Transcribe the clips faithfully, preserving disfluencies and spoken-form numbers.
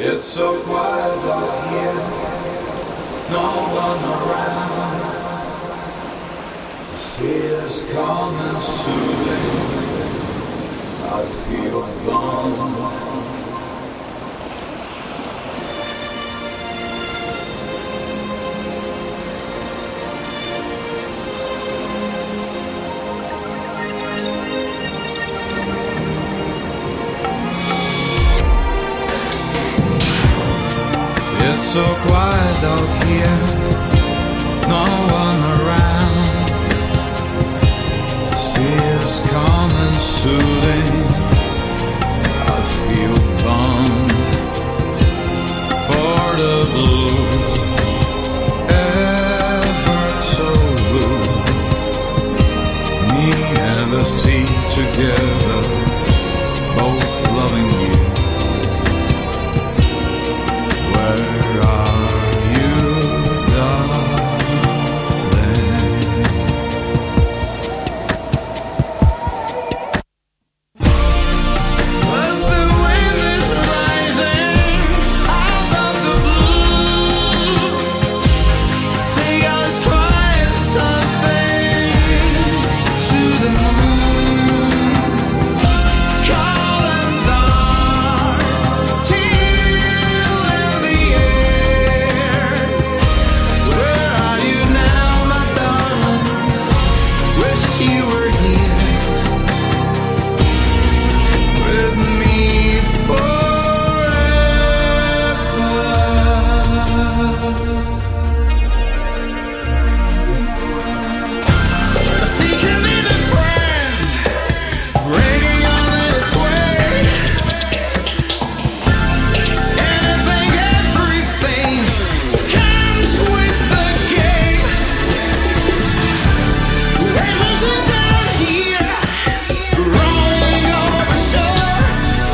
It's so quiet out here, no one around. The sea is calm and soothing. I feel gone. It's so quiet out here, no one around. The sea is calm and soothing. I feel bound for the blue, ever so blue. Me and the sea together, both loving you. Where are you, darling? When the wind is rising out of the blue, seagulls crying something to the moon, cold and dark, teal in the air. Where are you now, my darling? Wish you were here with me forever. A sea can be a friend, bringing on its way. Anything, everything comes with the game. Waves are down here, rolling over shore,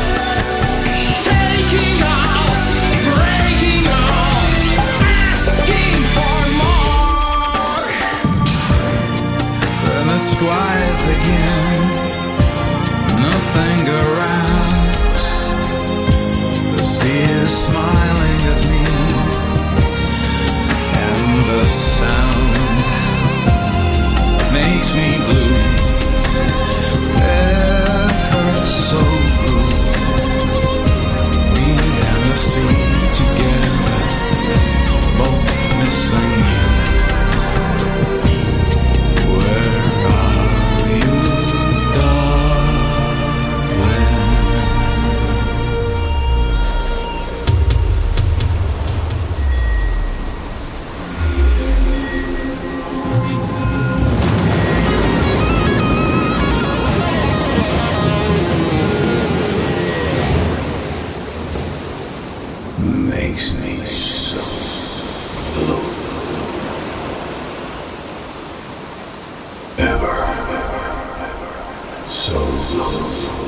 taking all, breaking all, asking for more. Then it's quiet again, nothing around. The sea is smiling at me, and the sound makes me blue, ever so blue. Me and the sea together, both missing you. Where are you, darling? Makes me so blue. Ever so blue.